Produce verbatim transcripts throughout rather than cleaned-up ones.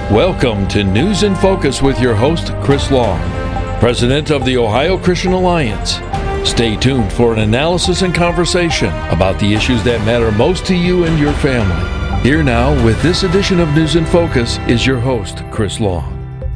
Welcome to News in Focus with your host, Chris Long, President of the Ohio Christian Alliance. Stay tuned for an analysis and conversation about the issues that matter most to you and your family. Here now with this edition of News in Focus is your host, Chris Long.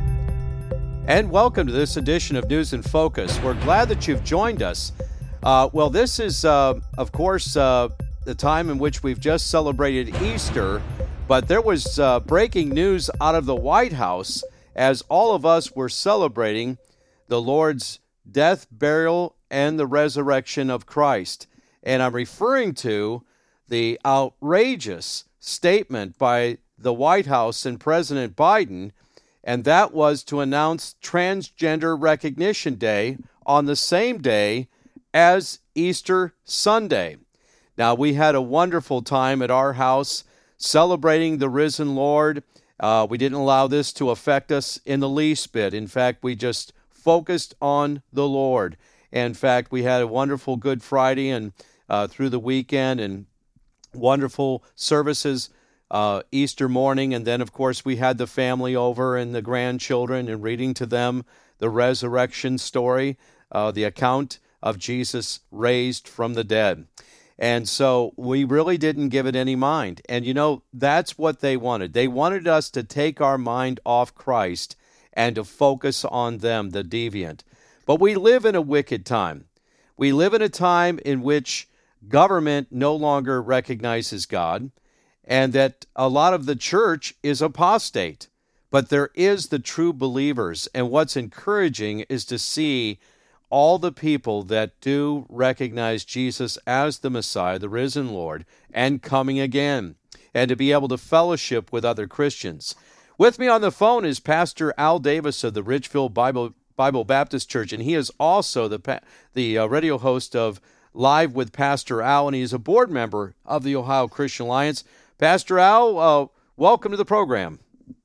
And welcome to this edition of News in Focus. We're glad that you've joined us. Uh, well, this is, uh, of course, uh, the time in which we've just celebrated Easter. But there was uh, breaking news out of the White House as all of us were celebrating the Lord's death, burial, and the resurrection of Christ. And I'm referring to the outrageous statement by the White House and President Biden, and that was to announce Transgender Recognition Day on the same day as Easter Sunday. Now, we had a wonderful time at our house celebrating the risen Lord. Uh, we didn't allow this to affect us in the least bit. In fact, we just focused on the Lord. In fact, we had a wonderful Good Friday and uh, through the weekend and wonderful services uh, Easter morning. And then, of course, we had the family over and the grandchildren and reading to them the resurrection story, uh, the account of Jesus raised from the dead. And so we really didn't give it any mind. And, you know, that's what they wanted. They wanted us to take our mind off Christ and to focus on them, the deviant. But we live in a wicked time. We live in a time in which government no longer recognizes God and that a lot of the church is apostate. But there is the true believers. And what's encouraging is to see all the people that do recognize Jesus as the Messiah, the risen Lord, and coming again, and to be able to fellowship with other Christians. With me on the phone is Pastor Al Davis of the Ridgefield Bible Bible Baptist Church, and he is also the the uh, radio host of Live with Pastor Al, and he is a board member of the Ohio Christian Alliance. Pastor Al, uh, welcome to the program.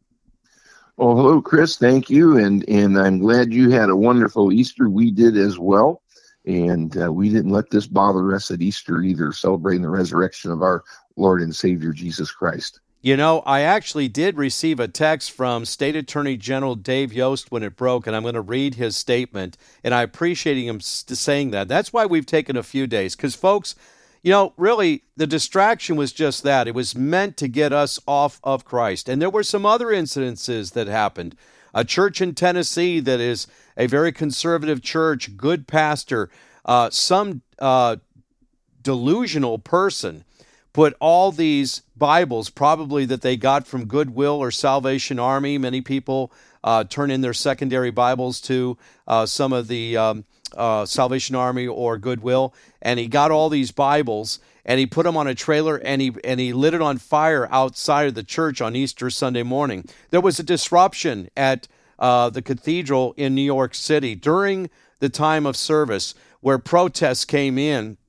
Well, hello, Chris. Thank you, and and I'm glad you had a wonderful Easter. We did as well, and uh, we didn't let this bother us at Easter either, celebrating the resurrection of our Lord and Savior, Jesus Christ. You know, I actually did receive a text from State Attorney General Dave Yost when it broke, and I'm going to read his statement, and I appreciate him saying that. That's why we've taken a few days, because, folks, you know, really, the distraction was just that. It was meant to get us off of Christ. And there were some other incidences that happened. A church in Tennessee that is a very conservative church, good pastor, uh, some uh, delusional person put all these Bibles, probably that they got from Goodwill or Salvation Army. Many people uh, turn in their secondary Bibles to uh, some of the um, Uh, Salvation Army or Goodwill, and he got all these Bibles and he put them on a trailer and he and he lit it on fire outside of the church on Easter Sunday morning. There was a disruption at uh, the cathedral in New York City during the time of service where protests came in,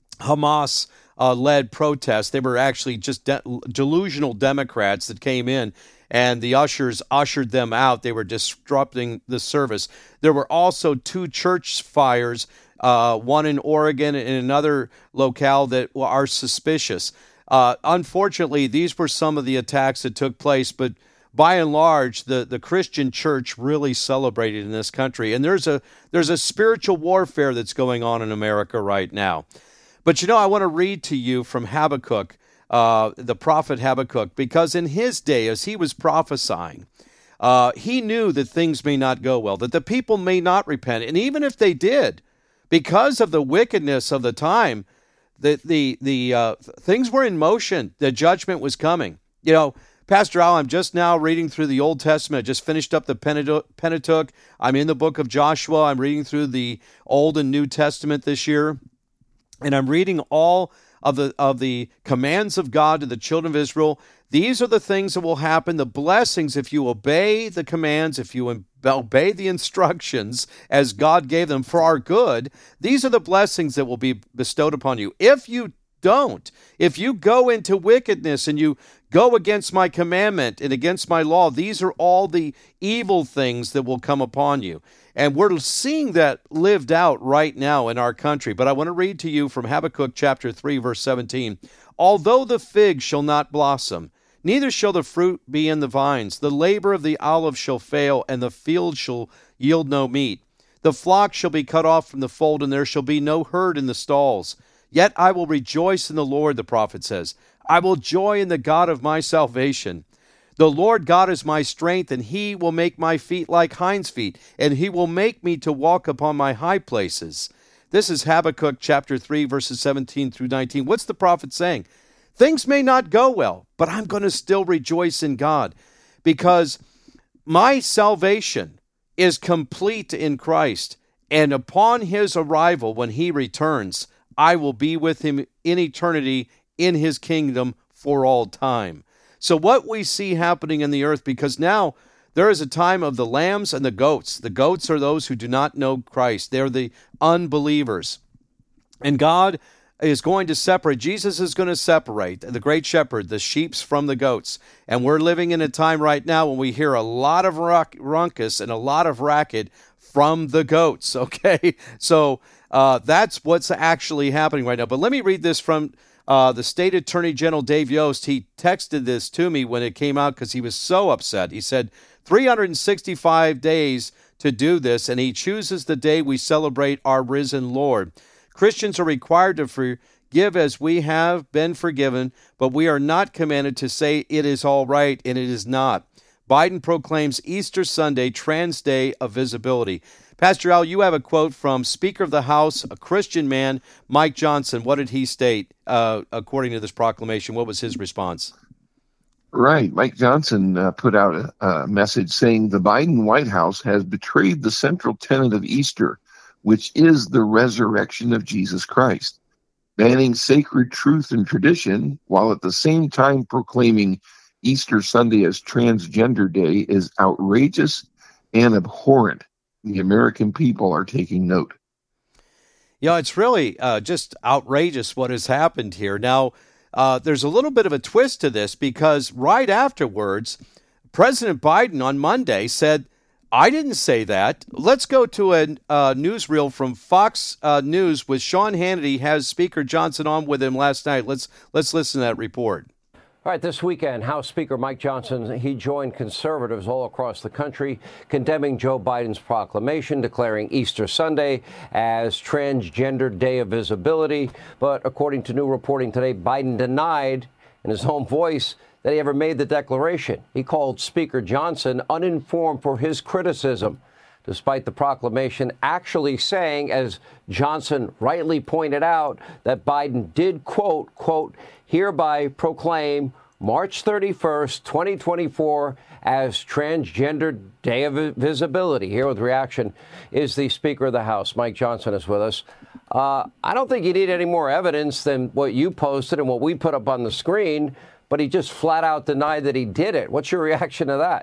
Hamas uh, led protests. They were actually just de- delusional Democrats that came in, and the ushers ushered them out. They were disrupting the service. There were also two church fires, uh, one in Oregon and another locale that are suspicious. Uh, unfortunately, these were some of the attacks that took place, but by and large, the, the Christian church really celebrated in this country. And there's a there's a spiritual warfare that's going on in America right now. But, you know, I want to read to you from Habakkuk, Uh, the prophet Habakkuk, because in his day, as he was prophesying, uh, he knew that things may not go well, that the people may not repent. And even if they did, because of the wickedness of the time, the the the uh, things were in motion. The judgment was coming. You know, Pastor Al, I'm just now reading through the Old Testament. I just finished up the Pentateuch. I'm in the book of Joshua. I'm reading through the Old and New Testament this year, and I'm reading all of the of the commands of God to the children of Israel. These are the things that will happen, the blessings if you obey the commands, if you obey the instructions as God gave them for our good. These are the blessings that will be bestowed upon you. If you don't, if you go into wickedness and you go against my commandment and against my law, these are all the evil things that will come upon you. And we're seeing that lived out right now in our country. But I want to read to you from Habakkuk chapter three, verse seventeen. Although the fig shall not blossom, Neither shall the fruit be in the vines. The labor of the olive shall fail, and the field shall yield no meat. The flock shall be cut off from the fold, and there shall be no herd in the stalls. Yet I will rejoice in the Lord, the prophet says. I will joy in the God of my salvation. The Lord God is my strength, and he will make my feet like hinds' feet, and he will make me to walk upon my high places. This is Habakkuk chapter three, verses seventeen through nineteen. What's the prophet saying? Things may not go well, but I'm going to still rejoice in God, because my salvation is complete in Christ, and upon his arrival, when he returns, I will be with him in eternity in his kingdom for all time. So what we see happening in the earth, because now there is a time of the lambs and the goats. The goats are those who do not know Christ. They're the unbelievers. And God is going to separate. Jesus is going to separate the great shepherd, the sheep from the goats. And we're living in a time right now when we hear a lot of ruckus and a lot of racket from the goats, okay? So uh, that's what's actually happening right now. But let me read this from uh, the State Attorney General Dave Yost. He texted this to me when it came out because he was so upset. He said, three hundred sixty-five days to do this, and he chooses the day we celebrate our risen Lord. Christians are required to forgive as we have been forgiven, but we are not commanded to say it is all right, and it is not. Biden proclaims Easter Sunday Trans Day of Visibility. Pastor Al, you have a quote from Speaker of the House, a Christian man, Mike Johnson. What did he state uh, according to this proclamation? What was his response? Right. Mike Johnson uh, put out a, a message saying the Biden White House has betrayed the central tenet of Easter, which is the resurrection of Jesus Christ. Banning sacred truth and tradition, while at the same time proclaiming Easter Sunday as Transgender Day, is outrageous and abhorrent. The American people are taking note. You know, it's really uh, just outrageous what has happened here. Now, uh, there's a little bit of a twist to this, because right afterwards, President Biden on Monday said, I didn't say that. Let's go to a uh, newsreel from Fox uh, News with Sean Hannity. Has Speaker Johnson on with him last night. Let's let's listen to that report. All right, this weekend, House Speaker Mike Johnson, he joined conservatives all across the country condemning Joe Biden's proclamation declaring Easter Sunday as Transgender Day of Visibility. But according to new reporting today, Biden denied in his own voice that he ever made the declaration. He called Speaker Johnson uninformed for his criticism, despite the proclamation actually saying, as Johnson rightly pointed out, that Biden did, quote, quote, hereby proclaim March thirty-first, twenty twenty-four as Transgender Day of Visibility. Here with reaction is the Speaker of the House. Mike Johnson is with us. Uh, I don't think you need any more evidence than what you posted and what we put up on the screen, but he just flat out denied that he did it. What's your reaction to that?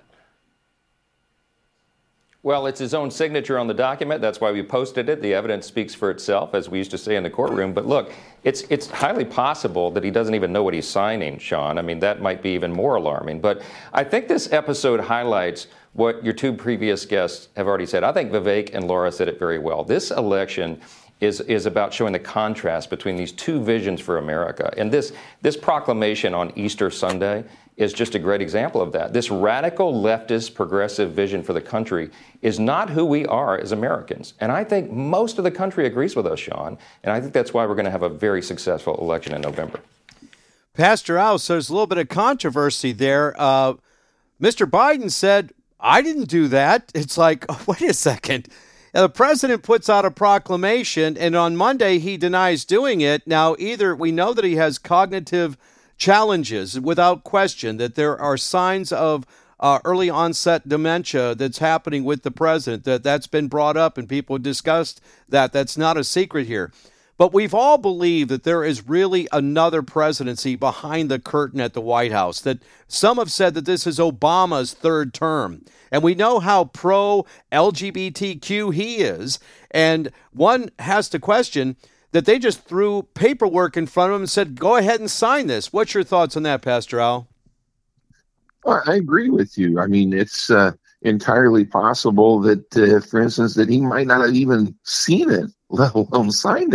Well, it's his own signature on the document. That's why we posted it. The evidence speaks for itself, as we used to say in the courtroom. But look, it's it's highly possible that he doesn't even know what he's signing, Sean. I mean, that might be even more alarming. But I think this episode highlights what your two previous guests have already said. I think Vivek and Laura said it very well. This election is is about showing the contrast between these two visions for America. And this this proclamation on Easter Sunday is just a great example of that. This radical leftist progressive vision for the country is not who we are as Americans. And I think most of the country agrees with us, Sean. And I think that's why we're going to have a very successful election in November. Pastor Al, so there's a little bit of controversy there. Uh, Mister Biden said, I didn't do that. It's like, oh, wait a second. Now, the president puts out a proclamation, and on Monday he denies doing it. Now, either we know that he has cognitive challenges, without question, that there are signs of uh, early onset dementia that's happening with the president, that that's been brought up and people discussed that. That's not a secret here. But we've all believed that there is really another presidency behind the curtain at the White House, that some have said that this is Obama's third term. And we know how pro-L G B T Q he is. And one has to question that they just threw paperwork in front of him and said, go ahead and sign this. What's your thoughts on that, Pastor Al? Well, I agree with you. I mean, it's uh, entirely possible that, uh, for instance, that he might not have even seen it, let alone signed it.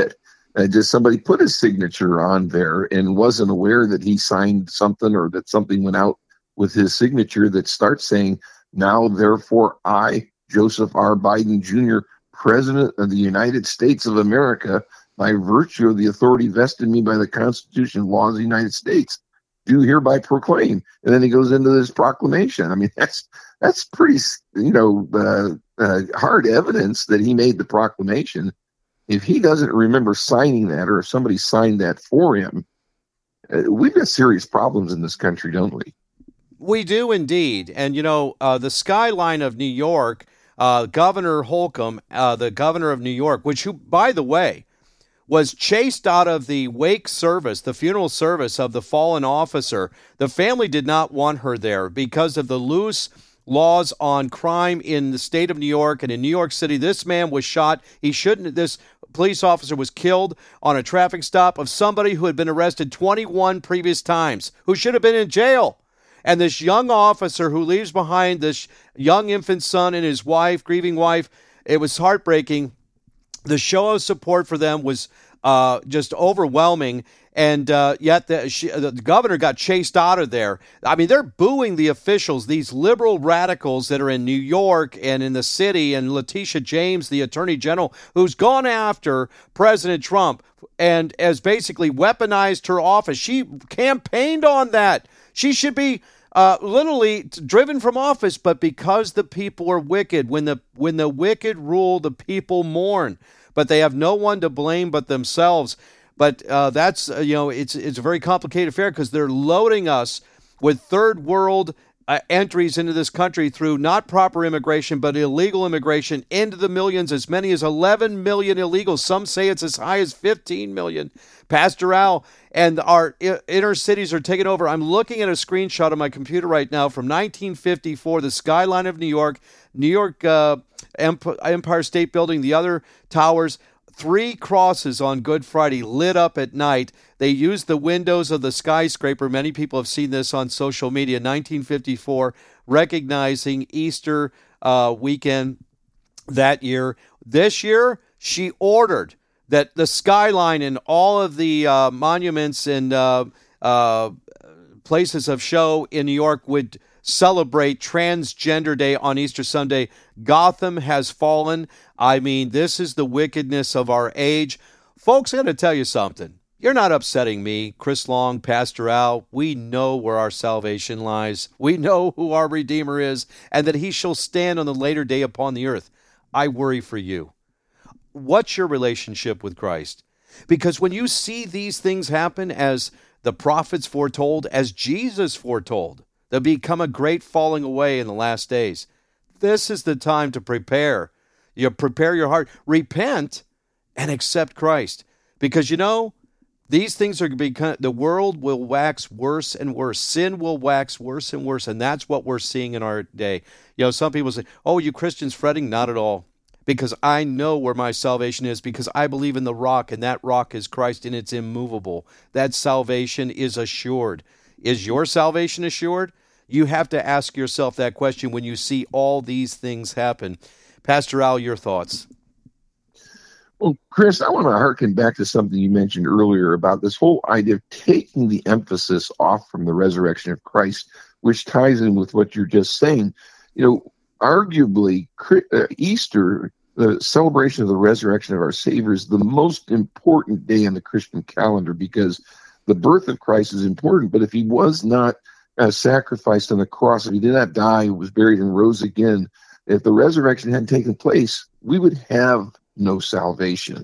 Uh, just somebody put his signature on there and wasn't aware that he signed something or that something went out with his signature that starts saying, now, therefore, I, Joseph R. Biden Junior, President of the United States of America, by virtue of the authority vested in me by the Constitution and laws of the United States, do hereby proclaim. And then he goes into this proclamation. I mean, that's that's pretty, you know, uh, uh, hard evidence that he made the proclamation. If he doesn't remember signing that, or if somebody signed that for him, uh, we've got serious problems in this country, don't we? We do indeed. And, you know, uh, the skyline of New York, uh, Governor Holcomb, uh, the governor of New York, which, who, by the way, was chased out of the wake service, the funeral service of the fallen officer. The family did not want her there because of the loose laws on crime in the state of New York and in New York City. This man was shot. He shouldn't, this police officer was killed on a traffic stop of somebody who had been arrested twenty-one previous times, who should have been in jail. And this young officer who leaves behind this young infant son and his wife, grieving wife, it was heartbreaking. The show of support for them was uh, just overwhelming. And uh, yet the, she, the governor got chased out of there. I mean, they're booing the officials, these liberal radicals that are in New York and in the city, and Letitia James, the attorney general, who's gone after President Trump and has basically weaponized her office. She campaigned on that. She should be uh, literally driven from office, but because the people are wicked, when the when the wicked rule, the people mourn, but they have no one to blame but themselves. But uh, that's, uh, you know, it's it's a very complicated affair because they're loading us with third world uh, entries into this country through not proper immigration, but illegal immigration into the millions, as many as eleven million illegals. Some say it's as high as fifteen million. Pastor Al, and our inner cities are taking over. I'm looking at a screenshot on my computer right now from nineteen fifty-four, the skyline of New York, New York uh, Empire State Building, the other towers. Three crosses on Good Friday lit up at night. They used the windows of the skyscraper. Many people have seen this on social media. nineteen fifty-four, recognizing Easter uh, weekend that year. This year, she ordered that the skyline and all of the uh, monuments and uh, uh, places of show in New York would celebrate Transgender Day on Easter Sunday. Gotham has fallen. I mean, this is the wickedness of our age. Folks, I'm going to tell you something. You're not upsetting me, Chris Long, Pastor Al. We know where our salvation lies. We know who our Redeemer is, and that he shall stand on the later day upon the earth. I worry for you. What's your relationship with Christ? Because when you see these things happen as the prophets foretold, as Jesus foretold, there'll become a great falling away in the last days. This is the time to prepare. You prepare your heart, repent, and accept Christ. Because, you know, these things are become, the world will wax worse and worse. Sin will wax worse and worse, and that's what we're seeing in our day. You know, some people say, oh, you Christians fretting? Not at all. Because I know where my salvation is, because I believe in the rock, and that rock is Christ, and it's immovable. That salvation is assured. Is your salvation assured? You have to ask yourself that question when you see all these things happen. Pastor Al, your thoughts? Well, Chris, I want to harken back to something you mentioned earlier about this whole idea of taking the emphasis off from the resurrection of Christ, which ties in with what you're just saying. You know, arguably, Easter, the celebration of the resurrection of our Savior, is the most important day in the Christian calendar because the birth of Christ is important. But if he was not uh, sacrificed on the cross, if he did not die, was buried, and rose again, if the resurrection hadn't taken place, we would have no salvation.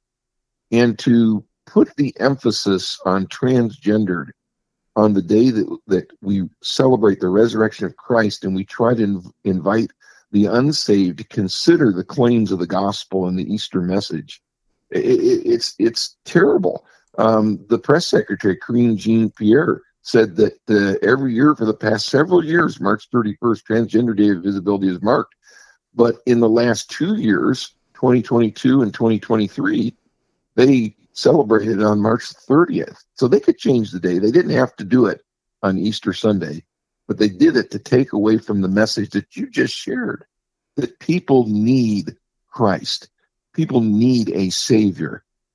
And to put the emphasis on transgendered on the day that, that we celebrate the resurrection of Christ, and we try to inv- invite the unsaved to consider the claims of the gospel and the Easter message, it, it, it's it's terrible. Um, the press secretary, Karine Jean-Pierre, said that uh, every year for the past several years, March thirty-first, Transgender Day of Visibility is marked. But in the last two years, twenty twenty-two and twenty twenty-three, they celebrated on March thirtieth. So they could change the day. They didn't have to do it on Easter Sunday, but they did it to take away from the message that you just shared, that people need Christ. People need a Savior.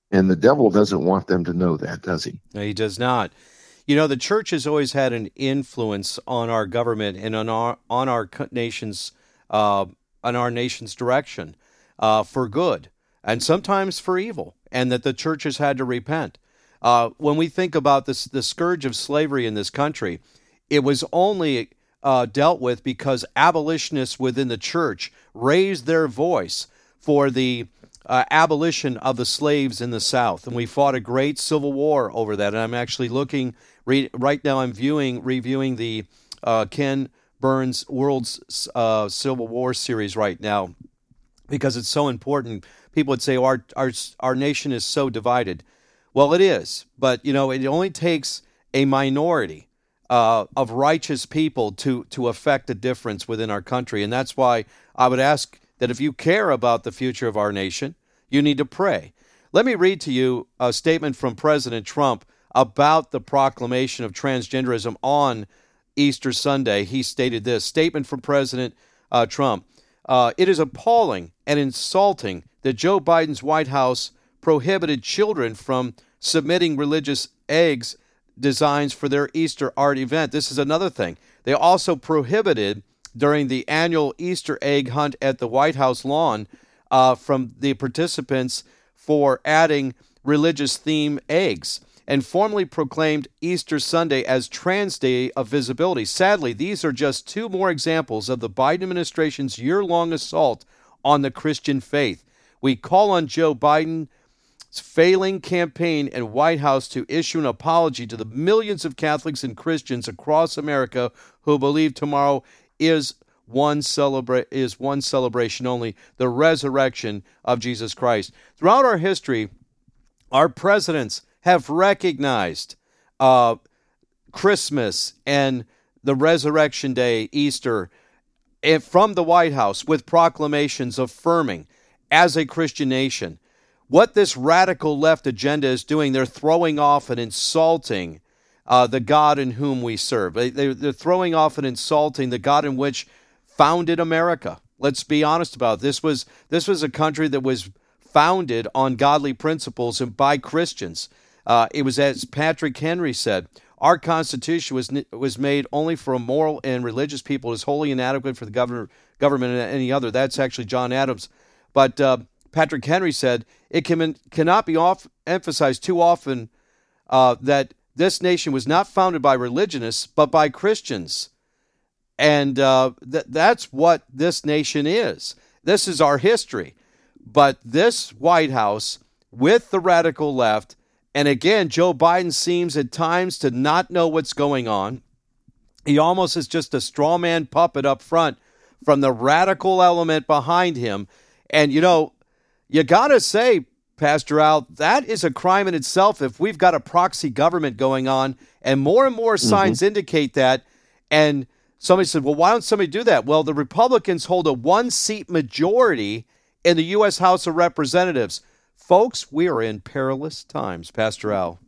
And the devil doesn't want them to know that, does he? No, he does not. You know, the church has always had an influence on our government and on our on our nation's uh, on our nation's direction uh, for good and sometimes for evil, and that the church has had to repent. Uh, when we think about this, the scourge of slavery in this country, it was only uh, dealt with because abolitionists within the church raised their voice for the uh, abolition of the slaves in the South, and we fought a great civil war over that. And I'm actually looking re- right now. I'm viewing reviewing the uh, Ken Burns World's uh, Civil War series right now because it's so important. People would say, oh, our our our nation is so divided. Well, it is, but you know, it only takes a minority uh, of righteous people to to affect a difference within our country, and that's why I would ask that if you care about the future of our nation, you need to pray. Let me read to you a statement from President Trump about the proclamation of transgenderism on Easter Sunday. He stated this statement from President uh, Trump. Uh, it is appalling and insulting that Joe Biden's White House prohibited children from submitting religious eggs designs for their Easter art event. This is another thing. They also prohibited during the annual Easter egg hunt at the White House lawn uh, from the participants for adding religious theme eggs, and formally proclaimed Easter Sunday as Trans Day of Visibility. Sadly, these are just two more examples of the Biden administration's year-long assault on the Christian faith. We call on Joe Biden's failing campaign and White House to issue an apology to the millions of Catholics and Christians across America who believe tomorrow is one celebra- is one celebration only, the resurrection of Jesus Christ. Throughout our history, our presidents have recognized uh, Christmas and the Resurrection Day, Easter, from the White House with proclamations affirming, as a Christian nation, what this radical left agenda is doing. They're throwing off and insulting uh, the God in whom we serve. They, they, they're throwing off and insulting the God in which founded America. Let's be honest about it. This was this was a country that was founded on godly principles and by Christians. Uh, it was, as Patrick Henry said, our Constitution was was made only for a moral and religious people. It is wholly inadequate for the governor, government and any other. That's actually John Adams. But uh, Patrick Henry said, it can, cannot be off, emphasized too often uh, that this nation was not founded by religionists, but by Christians. And uh, th- that's what this nation is. This is our history. But this White House, with the radical left, and again, Joe Biden seems at times to not know what's going on. He almost is just a straw man puppet up front from the radical element behind him. And, you know, you got to say, Pastor Al, that is a crime in itself if we've got a proxy government going on, and more and more signs mm-hmm. indicate that. And somebody said, well, why don't somebody do that? Well, the Republicans hold a one-seat majority in the U S House of Representatives. Folks, we are in perilous times, Pastor Al.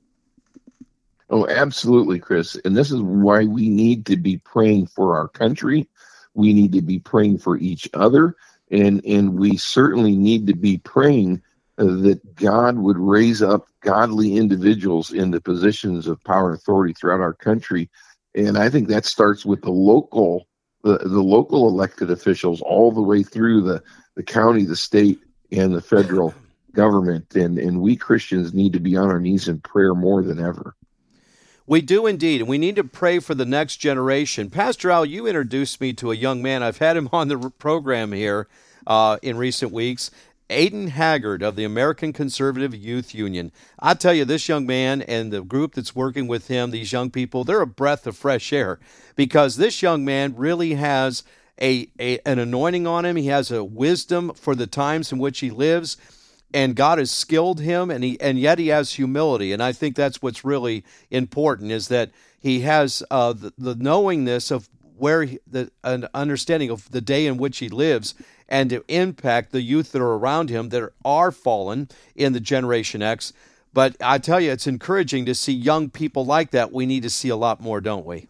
Oh, absolutely, Chris. And this is why we need to be praying for our country. We need to be praying for each other. And, and we certainly need to be praying uh, that God would raise up godly individuals in the positions of power and authority throughout our country. And I think that starts with the local, the, the local elected officials all the way through the, the county, the state, and the federal government. And, and we Christians need to be on our knees in prayer more than ever. We do indeed, and we need to pray for the next generation. Pastor Al, you introduced me to a young man. I've had him on the program here uh, in recent weeks, Aiden Haggard of the American Conservative Youth Union. I tell you, this young man and the group that's working with him, these young people, they're a breath of fresh air, because this young man really has a, a an anointing on him. He has a wisdom for the times in which he lives. And God has skilled him, and he and yet he has humility. And I think that's what's really important, is that he has uh, the, the knowingness of where he, the an understanding of the day in which he lives, and to impact the youth that are around him that are fallen in the Generation X. But I tell you, it's encouraging to see young people like that. We need to see a lot more, don't we?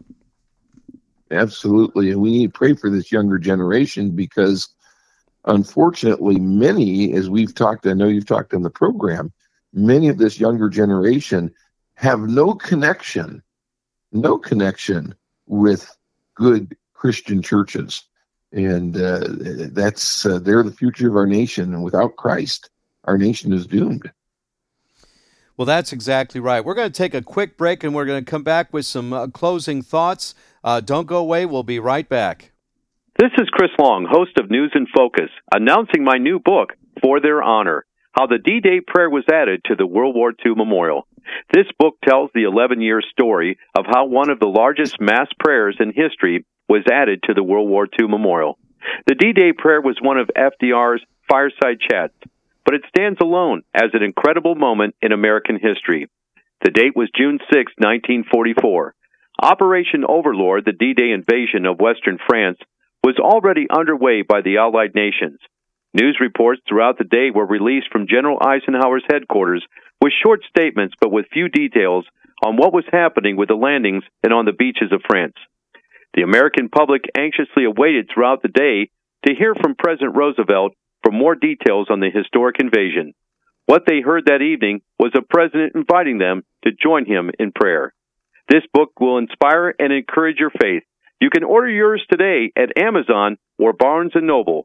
Absolutely, and we need to pray for this younger generation, because unfortunately, many, as we've talked, I know you've talked on the program, many of this younger generation have no connection, no connection with good Christian churches. And uh, that's uh, they're the future of our nation. And without Christ, our nation is doomed. Well, that's exactly right. We're going to take a quick break, and we're going to come back with some uh, closing thoughts. Uh, don't go away. We'll be right back. This is Chris Long, host of News in Focus, announcing my new book, For Their Honor, How the D-Day Prayer Was Added to the World War Two Memorial. This book tells the eleven-year story of how one of the largest mass prayers in history was added to the World War Two Memorial. The D-Day prayer was one of F D R's fireside chats, but it stands alone as an incredible moment in American history. The date was June sixth, nineteen forty-four. Operation Overlord, the D-Day invasion of Western France, was already underway by the Allied nations. News reports throughout the day were released from General Eisenhower's headquarters with short statements but with few details on what was happening with the landings and on the beaches of France. The American public anxiously awaited throughout the day to hear from President Roosevelt for more details on the historic invasion. What they heard that evening was a president inviting them to join him in prayer. This book will inspire and encourage your faith. You can order yours today at Amazon or Barnes and Noble.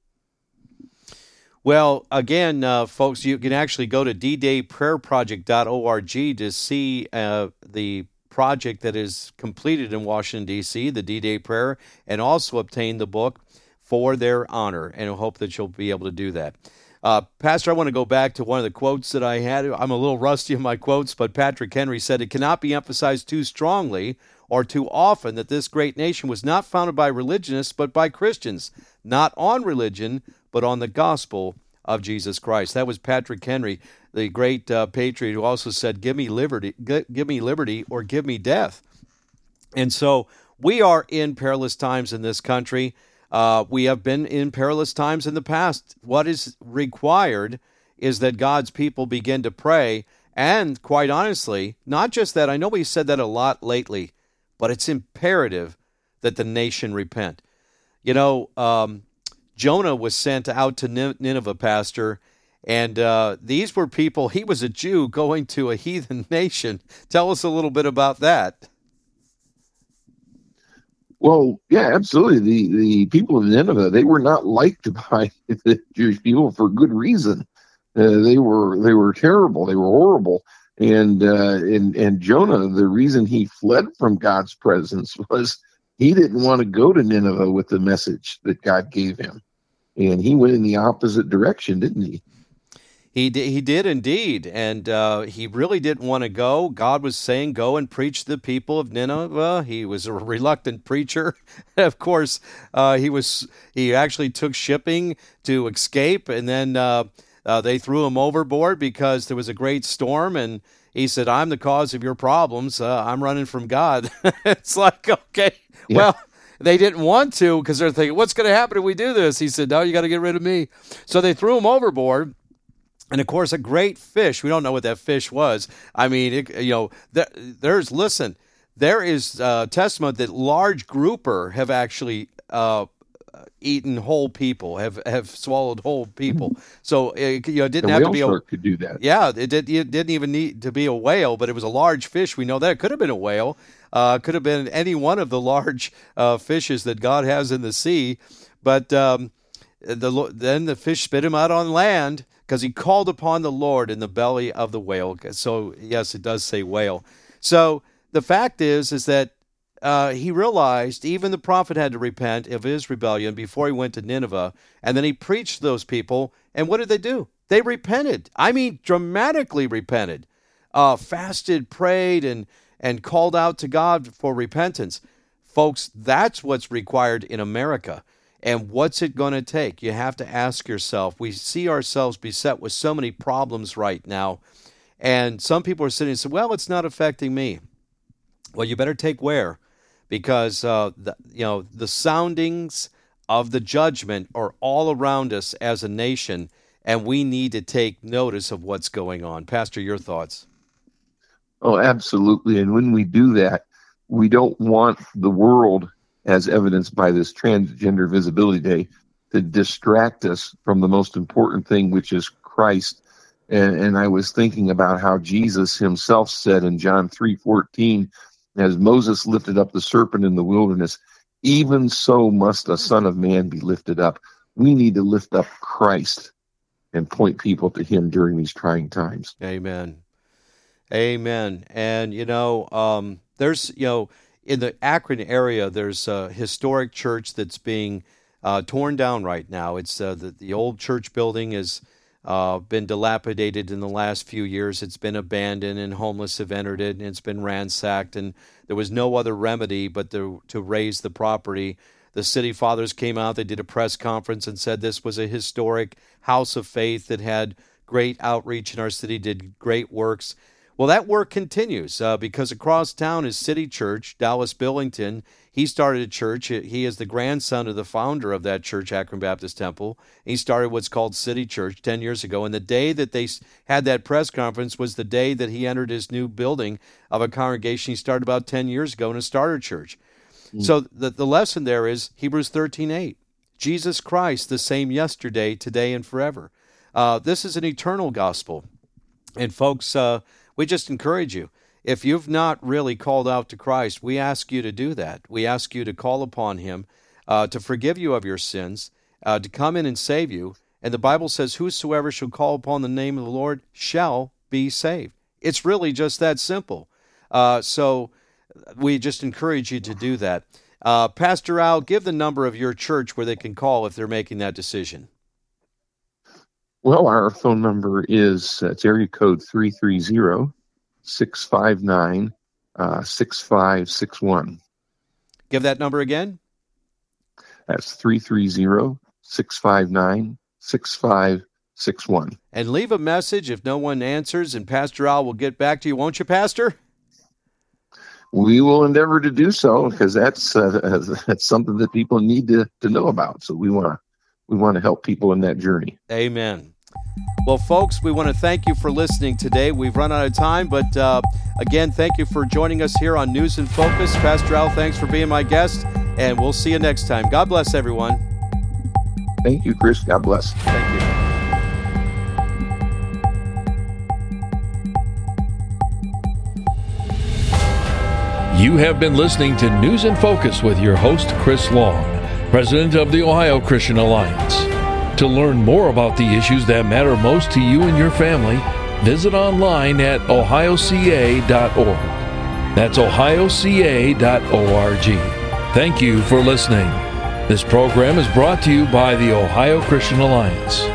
Well, again, uh, folks, you can actually go to d day prayer project dot org to see uh, the project that is completed in Washington, D C, the D-Day Prayer, and also obtain the book For Their Honor, and I hope that you'll be able to do that. Uh, Pastor, I want to go back to one of the quotes that I had. I'm a little rusty in my quotes, but Patrick Henry said, "It cannot be emphasized too strongly or too often that this great nation was not founded by religionists, but by Christians, not on religion, but on the gospel of Jesus Christ." That was Patrick Henry, the great uh, patriot, who also said, give me liberty, g- give me liberty or give me death. And so we are in perilous times in this country. Uh, we have been in perilous times in the past. What is required is that God's people begin to pray. And quite honestly, not just that, I know we said that a lot lately, but it's imperative that the nation repent. You know, um, Jonah was sent out to Nineveh, Pastor, and uh, these were people, he was a Jew going to a heathen nation. Tell us a little bit about that. Well, yeah, absolutely. The the people of Nineveh, they were not liked by the Jewish people for good reason. Uh, they were they were terrible. They were horrible. And uh, and and Jonah, the reason he fled from God's presence was he didn't want to go to Nineveh with the message that God gave him, and he went in the opposite direction, didn't he? He did, he did indeed, and uh, he really didn't want to go. God was saying, go and preach to the people of Nineveh. He was a reluctant preacher. Of course, uh, he was. He actually took shipping to escape, and then uh, uh, they threw him overboard because there was a great storm, and he said, I'm the cause of your problems. Uh, I'm running from God. It's like, okay, yeah. Well, they didn't want to because they're thinking, what's going to happen if we do this? He said, no, you got to get rid of me. So they threw him overboard. And, of course, a great fish. We don't know what that fish was. I mean, it, you know, there, there's, listen, there is uh, testimony that large grouper have actually uh, eaten whole people, have, have swallowed whole people. So, it, you know, it didn't the have whale to be a shark could do that. Yeah, it, did, it didn't even need to be a whale, but it was a large fish. We know that. It could have been a whale. Uh, could have been any one of the large uh, fishes that God has in the sea. But um, the then the fish spit him out on land, because he called upon the Lord in the belly of the whale. So, yes, it does say whale. So the fact is, is that uh, he realized even the prophet had to repent of his rebellion before he went to Nineveh. And then he preached to those people. And what did they do? They repented. I mean, dramatically repented. Uh, fasted, prayed, and, and called out to God for repentance. Folks, that's what's required in America. And what's it going to take? You have to ask yourself. We see ourselves beset with so many problems right now. And some people are sitting and say, well, it's not affecting me. Well, you better take where? Because uh, the, you know, the soundings of the judgment are all around us as a nation, and we need to take notice of what's going on. Pastor, your thoughts? Oh, absolutely. And when we do that, we don't want the world, as evidenced by this Transgender Visibility Day, to distract us from the most important thing, which is Christ And, and I was thinking about how Jesus himself said in John three fourteen, as Moses lifted up the serpent in the wilderness, even so must the Son of Man be lifted up. We need to lift up Christ and point people to him during these trying times. Amen. Amen. And, you know, um, there's, you know, in the Akron area, there's a historic church that's being uh, torn down right now. It's uh, the, the old church building has uh, been dilapidated in the last few years. It's been abandoned, and homeless have entered it, and it's been ransacked, and there was no other remedy but to, to raise the property. The city fathers came out, they did a press conference and said this was a historic house of faith that had great outreach in our city, did great works. Well, that work continues uh, because across town is City Church, Dallas Billington. He started a church. He is the grandson of the founder of that church, Akron Baptist Temple. He started what's called City Church ten years ago. And the day that they had that press conference was the day that he entered his new building of a congregation he started about ten years ago in a starter church. Mm. So the, the lesson there is Hebrews thirteen eight. Jesus Christ, the same yesterday, today, and forever. Uh, this is an eternal gospel. And folks, uh, we just encourage you. If you've not really called out to Christ, we ask you to do that. We ask you to call upon him, uh, to forgive you of your sins, uh, to come in and save you. And the Bible says, whosoever shall call upon the name of the Lord shall be saved. It's really just that simple. Uh, so we just encourage you to do that. Uh, Pastor Al, give the number of your church where they can call if they're making that decision. Well, our phone number is, uh, it's area code three three zero, six five nine, six five six one. Give that number again. That's three three zero, six five nine, six five six one. And leave a message if no one answers, and Pastor Al will get back to you, won't you, Pastor? We will endeavor to do so, because that's uh, that's something that people need to, to know about. So we want to we want to help people in that journey. Amen. Well, folks, we want to thank you for listening today. We've run out of time, but uh, again, thank you for joining us here on News in Focus. Pastor Al, thanks for being my guest, and we'll see you next time. God bless everyone. Thank you, Chris. God bless. Thank you. You have been listening to News in Focus with your host, Chris Long, President of the Ohio Christian Alliance. To learn more about the issues that matter most to you and your family, visit online at ohio c a dot org. That's ohio c a dot org. Thank you for listening. This program is brought to you by the Ohio Christian Alliance.